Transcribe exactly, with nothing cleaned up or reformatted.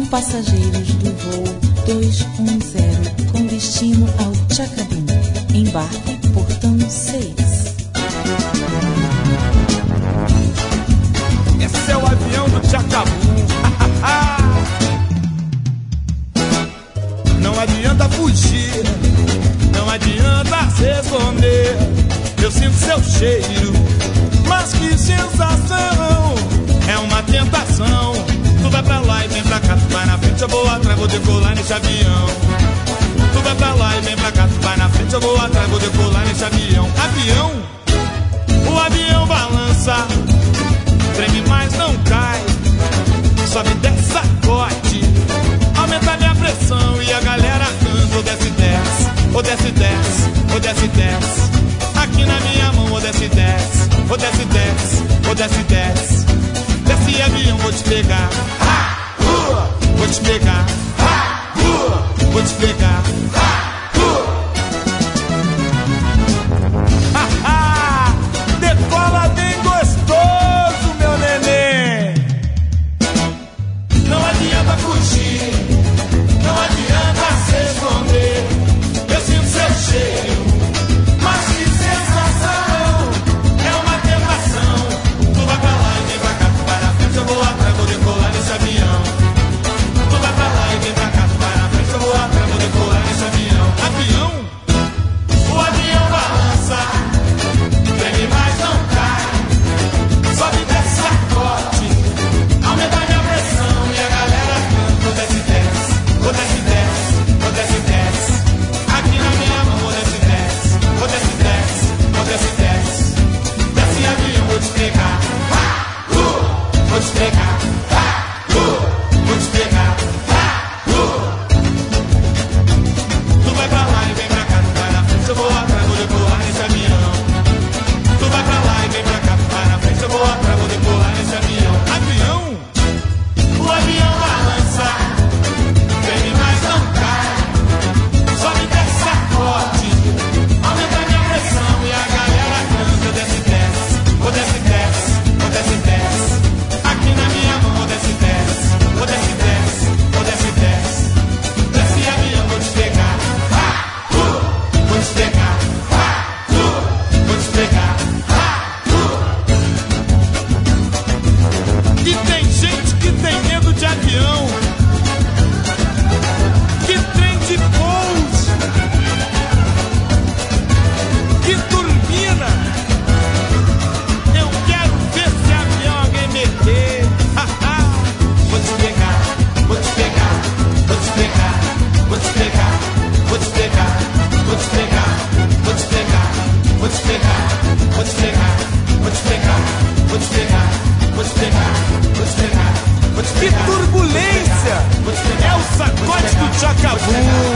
passageiros do voo dois um zero com destino ao Tchacabum. Embarque portão seis. Esse é o avião do Tchacabum. Não adianta fugir, não adianta se esconder. Eu sinto seu cheiro, mas que sensação! É uma tentação. Tu vai pra lá e vem pra cá, tu vai na frente, eu vou atrás, vou decolar nesse avião. Tu vai pra lá e vem pra cá, tu vai na frente, eu vou atrás, vou decolar nesse avião. Avião, o avião balança, treme mas não cai, sobe, desce, sacode, aumenta minha pressão e a galera canta, o desce, desce, o desce, desce, o desce, desce. Aqui na minha mão, o desce, desce, o desce, desce, o desce, desce. Desce avião, vou te pegar, ha, uh, vou te pegar, ha, uh, vou te pegar, ha, uh. Ha, ha, decola bem gostoso, meu neném. Não adianta fugir, não adianta se esconder. Eu sinto seu cheiro, mas que sensação! É uma tentação. Tu vai pra lá e vem pra cá, tu vai na frente, eu vou atrás, vou decolar nesse avião. Tu vai pra lá e vem pra cá, tu vai na frente, eu vou atrás, vou decolar nesse avião. Avião, o avião balança, treme mas não cai, sobe, desce, sacode, aumenta minha pressão e a galera canta, o desce, desce, o desce, desce, o desce, desce. Aqui na minha mão, o desce, desce, o desce, desce, o desce, desce. Desce avião, vou te pegar, ha, uh, vou te pegar, ha, uh, vou te pegar, ha, uh. Tu vai pra lá e vem pra cá, tu vai na frente, eu vou atrás, vou decolar nesse avião. Tu vai pra lá e vem pra cá, tu vai na frente, eu vou atrás, vou decolar nesse avião. Avião, o avião balança, treme mas não cai, sobe, desce, sacode, aumenta minha pressão e a galera canta, desce, desce, o desce, desce, o desce, desce. Aqui na minha mão, o desce, desce, o desce, desce, o desce, desce. Desce avião, vou te pegar, ha, uh, vou te pegar, ha, uh, vou te pegar, ha, uh. E tem gente que tem medo de avião. Que trem de pouso, que turbina. Eu quero ver se avião alguém meter. Ha, ha. Vou te pegar, vou te pegar, vou te pegar, vou te pegar, vou te pegar, vou te pegar, vou te pegar, vou te pegar, vou te pegar, vou te pegar, vou te pegar, vou te pegar, vou te pegar, vou te pegar. Que turbulência! É o sacode do Tchacabum.